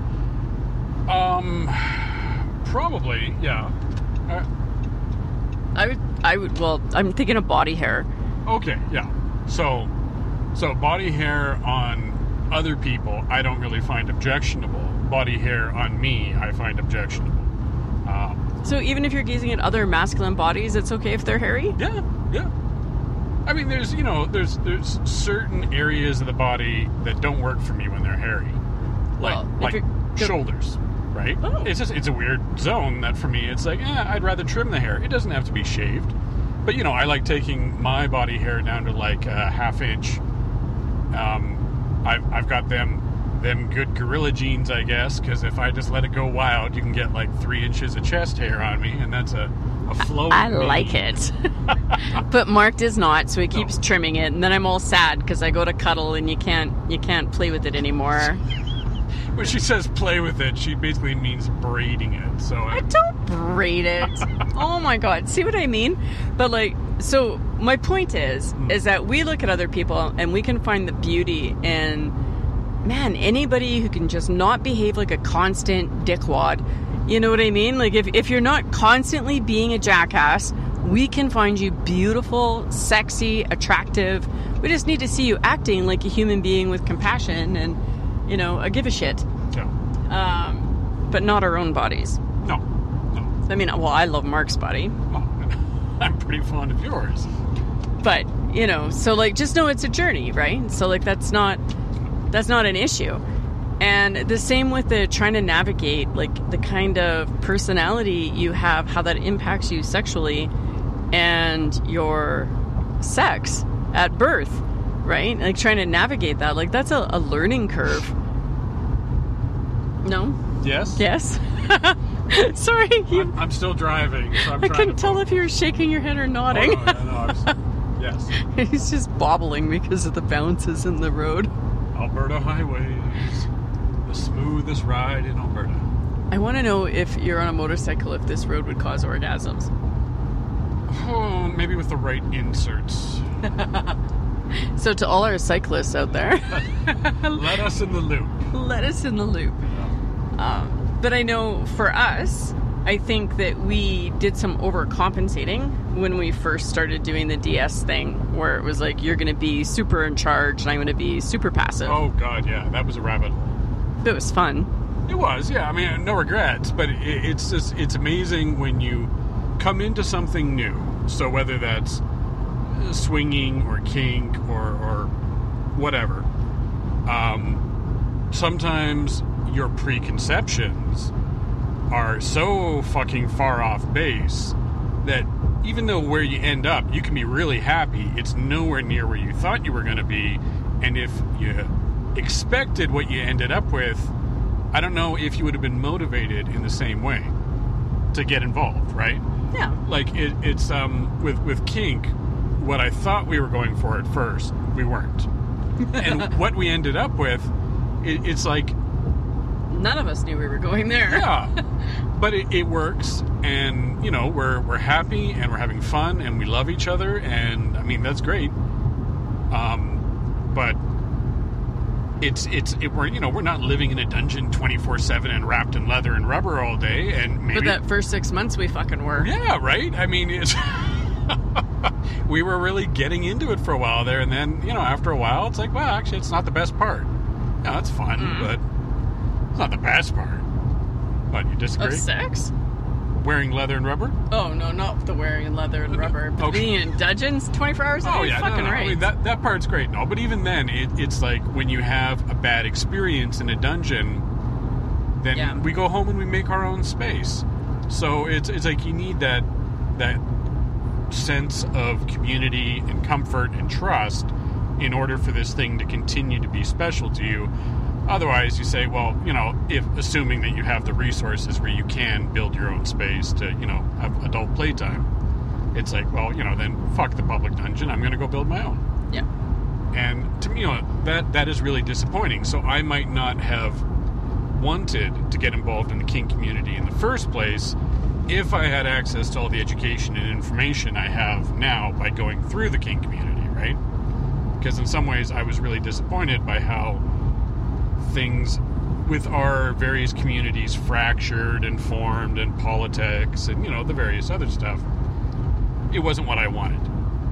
Speaker 2: Um, probably, yeah. Uh,
Speaker 1: I would, I would, well, I'm thinking of body hair.
Speaker 2: Okay, yeah. So, so body hair on other people, I don't really find objectionable. Body hair on me, I find objectionable. Um,
Speaker 1: So even if you're gazing at other masculine bodies, it's okay if they're hairy?
Speaker 2: Yeah, yeah. I mean, there's, you know, there's there's certain areas of the body that don't work for me when they're hairy. Like,
Speaker 1: Well, if
Speaker 2: like
Speaker 1: you're-
Speaker 2: shoulders, right?
Speaker 1: Oh.
Speaker 2: It's just, it's a weird zone that for me, it's like, eh, I'd rather trim the hair. It doesn't have to be shaved. But, you know, I like taking my body hair down to like a half inch. Um, I've, I've got them... them good gorilla genes, I guess, because if I just let it go wild, you can get like three inches of chest hair on me, and that's a, a flow.
Speaker 1: I like it. But Mark does not, so he keeps
Speaker 2: No.
Speaker 1: trimming it, and then I'm all sad because I go to cuddle and you can't you can't play with it anymore.
Speaker 2: When she says play with it, she basically means braiding it. So
Speaker 1: I don't braid it. Oh my god, see what I mean? But like, so my point is,
Speaker 2: Mm.
Speaker 1: is that we look at other people and we can find the beauty in, man, anybody who can just not behave like a constant dickwad. You know what I mean? Like, if, if you're not constantly being a jackass, we can find you beautiful, sexy, attractive. We just need to see you acting like a human being with compassion and, you know, a give a shit.
Speaker 2: yeah.
Speaker 1: Um, but not our own bodies.
Speaker 2: No, no.
Speaker 1: I mean, well, I love Mark's body.
Speaker 2: Oh, I'm pretty fond of yours.
Speaker 1: But, you know, so, like, just know it's a journey, right? So, like, that's not... That's not an issue. And the same with the trying to navigate, like, the kind of personality you have, how that impacts you sexually and your sex at birth, right? Like, trying to navigate that. Like, that's a, a learning curve. No?
Speaker 2: Yes?
Speaker 1: Yes? Sorry. You,
Speaker 2: I'm, I'm still driving, so I'm
Speaker 1: I
Speaker 2: trying
Speaker 1: couldn't
Speaker 2: to
Speaker 1: tell
Speaker 2: focus.
Speaker 1: if you were shaking your head or
Speaker 2: Oh,
Speaker 1: nodding.
Speaker 2: no, no, no, I was- yes.
Speaker 1: He's just bobbling because of the bounces in the road.
Speaker 2: Alberta highways, the smoothest ride in Alberta.
Speaker 1: I want to know if you're on a motorcycle, if this road would cause orgasms.
Speaker 2: Oh, maybe with the right inserts.
Speaker 1: So to all our cyclists out there,
Speaker 2: Let us in the loop.
Speaker 1: let us in the loop. Um, but I know for us, I think that we did some overcompensating when we first started doing the D S thing, where it was like, you're going to be super in charge and I'm going to be super passive.
Speaker 2: Oh, God, yeah. That was a rabbit hole.
Speaker 1: It was fun.
Speaker 2: It was, yeah. I mean, no regrets, but it, it's just, it's amazing when you come into something new. So whether that's swinging or kink or, or whatever, um, sometimes your preconceptions are so fucking far off base that even though where you end up, you can be really happy, it's nowhere near where you thought you were going to be. And if you expected what you ended up with, I don't know if you would have been motivated in the same way to get involved, right?
Speaker 1: Yeah.
Speaker 2: Like, it, it's, um, with, with kink, what I thought we were going for at first, we weren't. And what we ended up with, it, it's like...
Speaker 1: None of us knew we were going there.
Speaker 2: Yeah. But it, it works, and, you know, we're we're happy, and we're having fun, and we love each other, and, I mean, that's great. Um, but... It's it's it, we're you know we're not living in a dungeon twenty-four seven and wrapped in leather and rubber all day, and maybe
Speaker 1: But that first six months we fucking were.
Speaker 2: Yeah, right. I mean, it's we were really getting into it for a while there, and then you know after a while it's like, well, actually, it's not the best part. Yeah, it's fun,
Speaker 1: Mm.
Speaker 2: but it's not the best part. What, you disagree?
Speaker 1: Of sex?
Speaker 2: Wearing leather and rubber?
Speaker 1: Oh no, not the wearing leather and rubber. But
Speaker 2: Okay.
Speaker 1: being in dungeons twenty-four hours a day,
Speaker 2: Oh yeah,
Speaker 1: fucking
Speaker 2: no, no,
Speaker 1: right.
Speaker 2: I mean, that that part's great. No, but even then, it, it's like when you have a bad experience in a dungeon, then
Speaker 1: Yeah.
Speaker 2: we go home and we make our own space. So it's it's like you need that that sense of community and comfort and trust in order for this thing to continue to be special to you. Otherwise, you say, well, you know, if assuming that you have the resources where you can build your own space to, you know, have adult playtime, it's like, well, you know, then fuck the public dungeon. I'm going to go build my own.
Speaker 1: Yeah.
Speaker 2: And to me, you know, that that is really disappointing. So I might not have wanted to get involved in the kink community in the first place if I had access to all the education and information I have now by going through the kink community, right? Because in some ways I was really disappointed by how things with our various communities fractured and formed, and politics and, you know, the various other stuff. It wasn't what I wanted.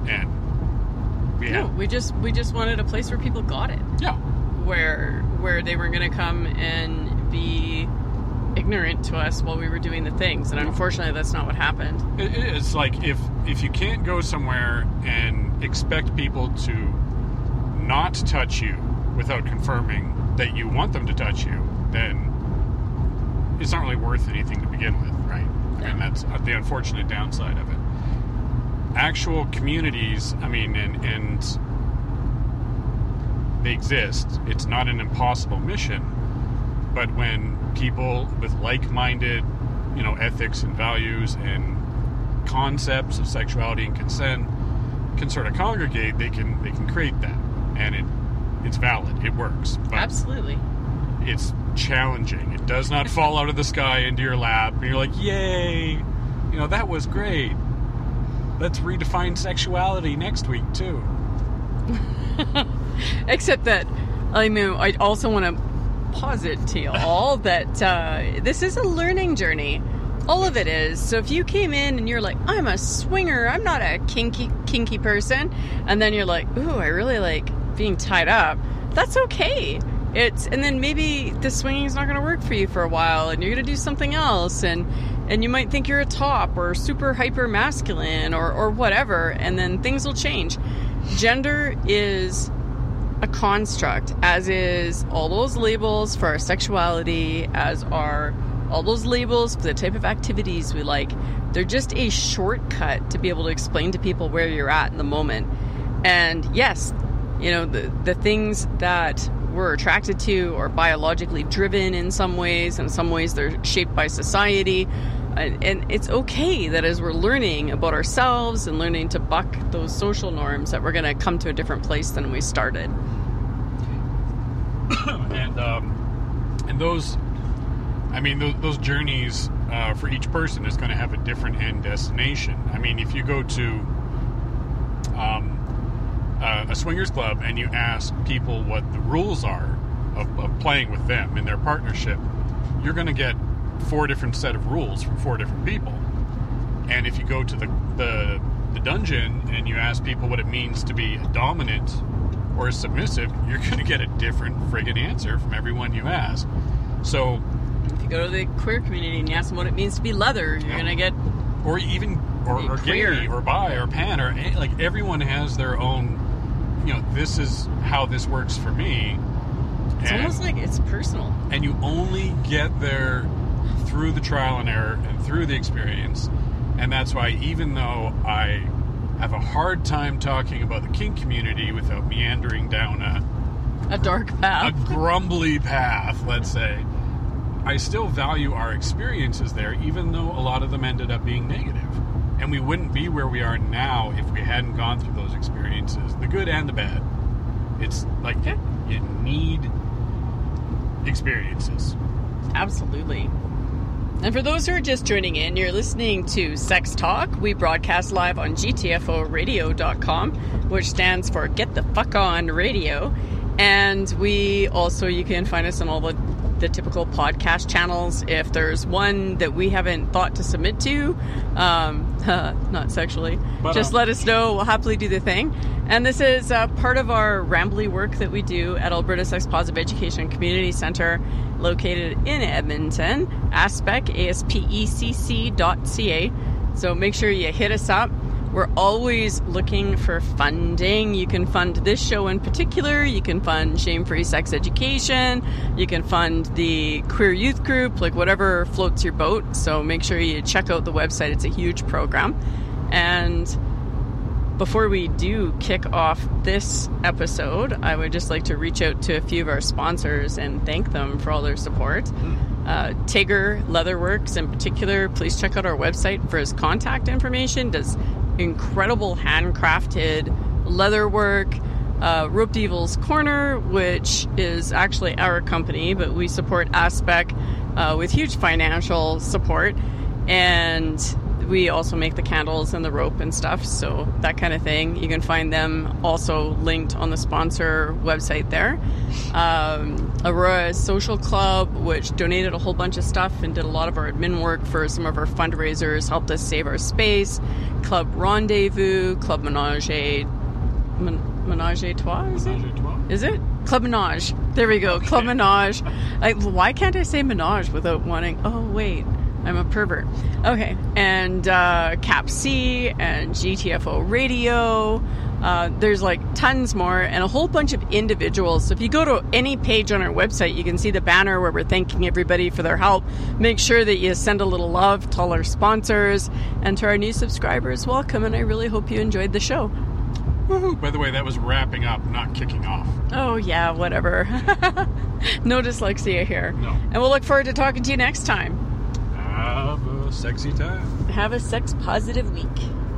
Speaker 2: And we
Speaker 1: No,
Speaker 2: had,
Speaker 1: we just we just wanted a place where people got it.
Speaker 2: yeah.
Speaker 1: Where where they were going to come and be ignorant to us while we were doing the things, and unfortunately that's not what happened.
Speaker 2: It, it's like if if you can't go somewhere and expect people to not touch you without confirming that you want them to touch you, then it's not really worth anything to begin with, right? And that's the unfortunate downside of it. Actual communities, I mean, and, and they exist. It's not an impossible mission, but when people with like-minded, you know, ethics and values and concepts of sexuality and consent can sort of congregate, they can they can create that, and it it's valid. It works. But
Speaker 1: Absolutely.
Speaker 2: it's challenging. It does not fall out of the sky into your lap, and you're like, "Yay! You know, that was great. Let's redefine sexuality next week too."
Speaker 1: Except that, I mean, I also want to posit to you all that uh, this is a learning journey. All of it is. So if you came in and you're like, I'm a swinger, I'm not a kinky kinky person, and then you're like, ooh, I really like being tied up, that's okay. It's and then maybe the swinging is not going to work for you for a while, and you're going to do something else, and and you might think you're a top or super hyper masculine or or whatever, and then things will change. Gender is a construct, as is all those labels for our sexuality, as are all those labels for the type of activities we like. They're just a shortcut to be able to explain to people where you're at in the moment. And yes, you know, the the things that we're attracted to are biologically driven in some ways, and in some ways they're shaped by society. And, and it's okay that as we're learning about ourselves and learning to buck those social norms, that we're going to come to a different place than we started.
Speaker 2: and um, and those, I mean, those, those journeys uh, for each person is going to have a different end destination. I mean, if you go to um, uh, a swingers club and you ask people what the rules are of, of playing with them in their partnership, you're going to get four different set of rules from four different people. And if you go to the, the the dungeon and you ask people what it means to be a dominant or a submissive, you're going to get a different friggin' answer from everyone you ask. So
Speaker 1: if you go to the queer community and you ask them what it means to be leather, you're
Speaker 2: yeah.
Speaker 1: going to get...
Speaker 2: Or even, or, or gay, or bi, or pan, or like everyone has their own, you know, this is how this works for me.
Speaker 1: It's
Speaker 2: and,
Speaker 1: almost like it's personal.
Speaker 2: And you only get there through the trial and error and through the experience. And that's why, even though I have a hard time talking about the kink community without meandering down a
Speaker 1: a dark path,
Speaker 2: a grumbly path, let's say, I still value our experiences there, even though a lot of them ended up being negative. And we wouldn't be where we are now if we hadn't gone through those experiences, the good and the bad. It's like you, you need experiences.
Speaker 1: Absolutely. And for those who are just joining in, you're listening to Sex Talk. We broadcast live on G T F O radio dot com, which stands for Get the Fuck On Radio. And we also, you can find us on all the, the typical podcast channels. If there's one that we haven't thought to submit to, um, not sexually, but, just um, let us know. We'll happily do the thing. And this is uh, part of our rambly work that we do at Alberta Sex Positive Education Community Centre, located in Edmonton, ASPEC, A S P E C C dot C A. So make sure you hit us up. We're always looking for funding. You can fund this show in particular. You can fund Shame-Free Sex Education. You can fund the Queer Youth Group, like whatever floats your boat. So make sure you check out the website. It's a huge program. And before we do kick off this episode, I would just like to reach out to a few of our sponsors and thank them for all their support. Uh, Tager Leatherworks in particular, please check out our website for his contact information. Does incredible handcrafted leather work. Uh, Rope Devil's Corner, which is actually our company, but we support ASPEC uh, with huge financial support. And we also make the candles and the rope and stuff, so that kind of thing. You can find them also linked on the sponsor website there. Um, Aurora Social Club, which donated a whole bunch of stuff and did a lot of our admin work for some of our fundraisers, helped us save our space. Club Rendezvous, Club Menage a... Men, Menage a Trois, is it?
Speaker 2: Menage a Trois?
Speaker 1: Is it? Club Menage. There we go. Okay. Club Menage. I, why can't I say Menage without wanting... Oh, wait. I'm a pervert. Okay. And uh, Cap C and G T F O Radio. Uh, there's like tons more and a whole bunch of individuals. So if you go to any page on our website, you can see the banner where we're thanking everybody for their help. Make sure that you send a little love to all our sponsors and to our new subscribers. Welcome, and I really hope you enjoyed the show.
Speaker 2: Woohoo! By the way, that was wrapping up, not kicking off.
Speaker 1: Oh, yeah, whatever. No dyslexia here.
Speaker 2: No.
Speaker 1: And we'll look forward to talking to you next time.
Speaker 2: Have a sexy time.
Speaker 1: Have a sex-positive week.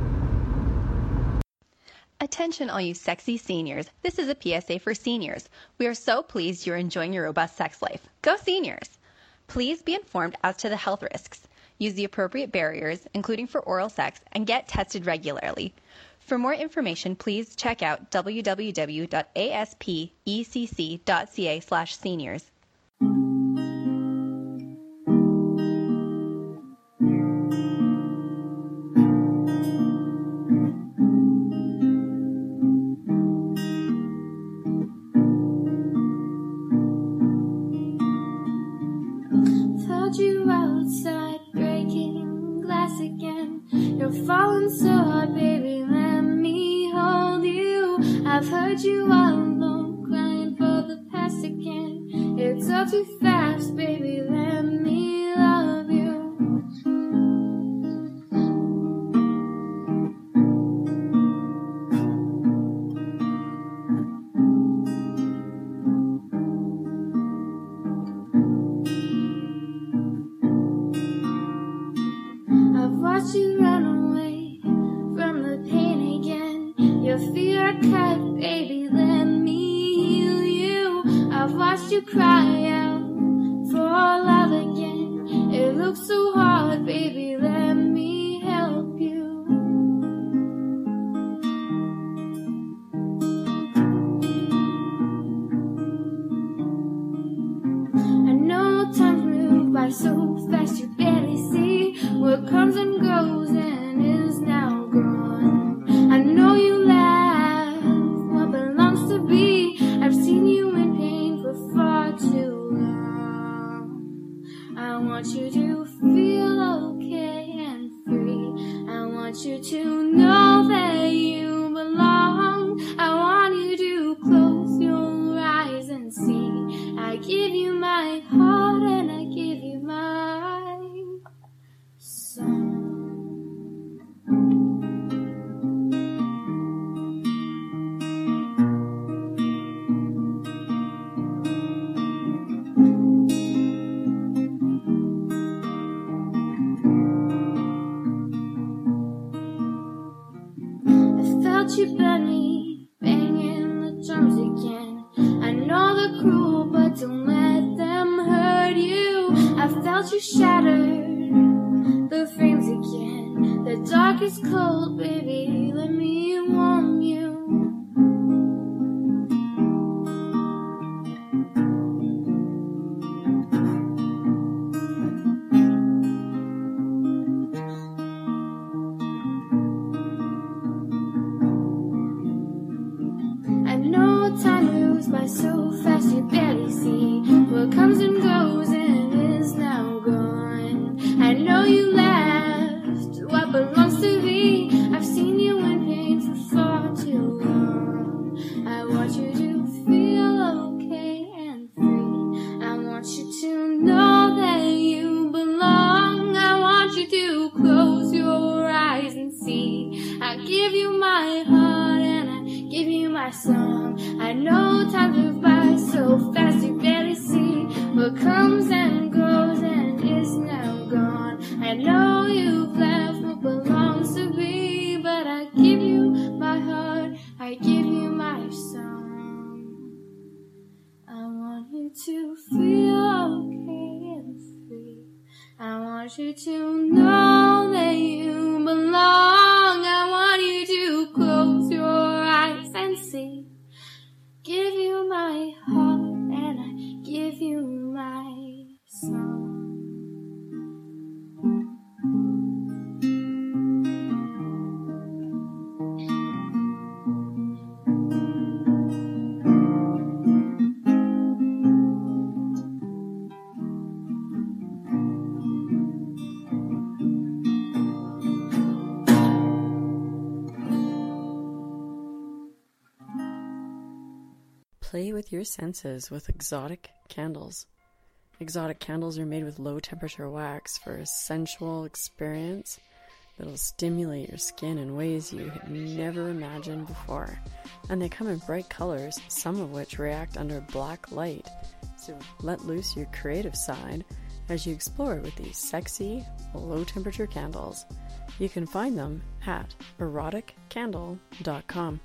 Speaker 4: Attention all you sexy seniors. This is a P S A for seniors. We are so pleased you're enjoying your robust sex life. Go seniors! Please be informed as to the health risks. Use the appropriate barriers, including for oral sex, and get tested regularly. For more information, please check out w w w dot a s p e c c dot c a slash seniors.
Speaker 5: Found you outside, breaking glass again. You're falling so hard, baby, let me hold you. I've heard you all alone, crying for the past again. It's all too fast, baby, let me love you. I've watched you run away from the pain again. Your feet are cut, baby, let me heal you. I've watched you cry out for love again. It looks so hard, baby, let me help you. so fast you barely see what comes and goes and is now gone. I know you laugh, what belongs to be. I've seen you in pain for far too long. I want you to feel okay and free. I want you to know that you belong. I want you to close your eyes and see. I give you my heart and I give you my song. I felt you burn me, banging the drums again. I know they're cruel, but don't let them hurt you. I felt you shatter the frames again. The dark is cold, baby, let me warm you. I know time moves by so fast you barely see what comes and goes and is now gone. I know you left what belongs to me. I've seen you in pain for far too long. I want you to feel okay and free. I want you to know that you belong. I want you to close your eyes and see. I give you my heart and I give you my song. I know time moves by so fast you barely see what comes and goes and is now gone. I know you've left what belongs to be, but I give you my heart, I give you my song. I want you to feel okay and free. I want you to know that you belong. I want you to close your eyes and see. Give you my heart and I give you my song.
Speaker 8: Play with your senses with exotic candles. Exotic candles are made with low temperature wax for a sensual experience that'll stimulate your skin in ways you had never imagined before. And they come in bright colors, some of which react under black light. So let loose your creative side as you explore with these sexy, low temperature candles. You can find them at erotic candle dot com.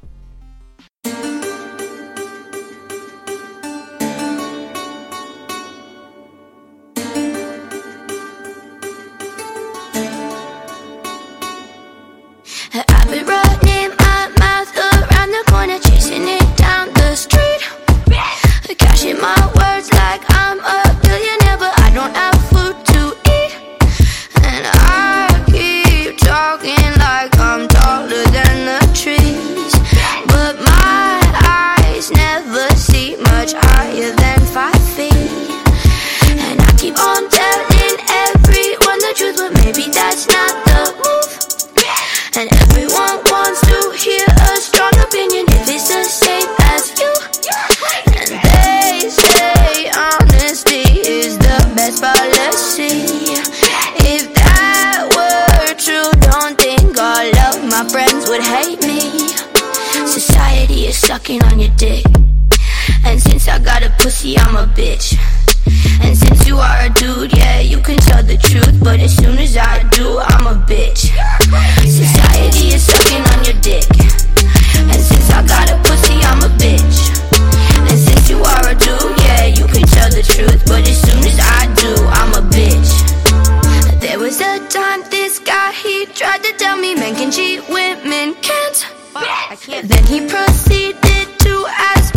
Speaker 5: I've been running my mouth around the corner, chasing it down the street. Cashing my words like I'm a billionaire, but I don't have food to eat. And I keep talking like I'm taller than the trees, but my eyes never see much higher than five feet. And I keep on telling everyone the truth, but maybe that's not the move. And everyone wants to hear a strong opinion if it's the same as you. And they say honesty is the best policy. If that were true, don't think all of my friends would hate me. Society is sucking on your dick, and since I got a pussy, I'm a bitch. And since you are a dude, yeah, you can tell the truth, but as soon as I do, I'm a bitch. Society is sucking on your dick, and since I got a pussy, I'm a bitch. And since you are a dude, yeah, you can tell the truth, but as soon as I do, I'm a bitch. There was a time this guy, he tried to tell me men can cheat, women can't. I can't. Then he proceeded to ask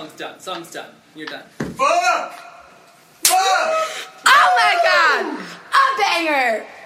Speaker 9: Song's done. Song's done. You're done.
Speaker 10: Fuck! Fuck!
Speaker 11: Oh my god! A banger!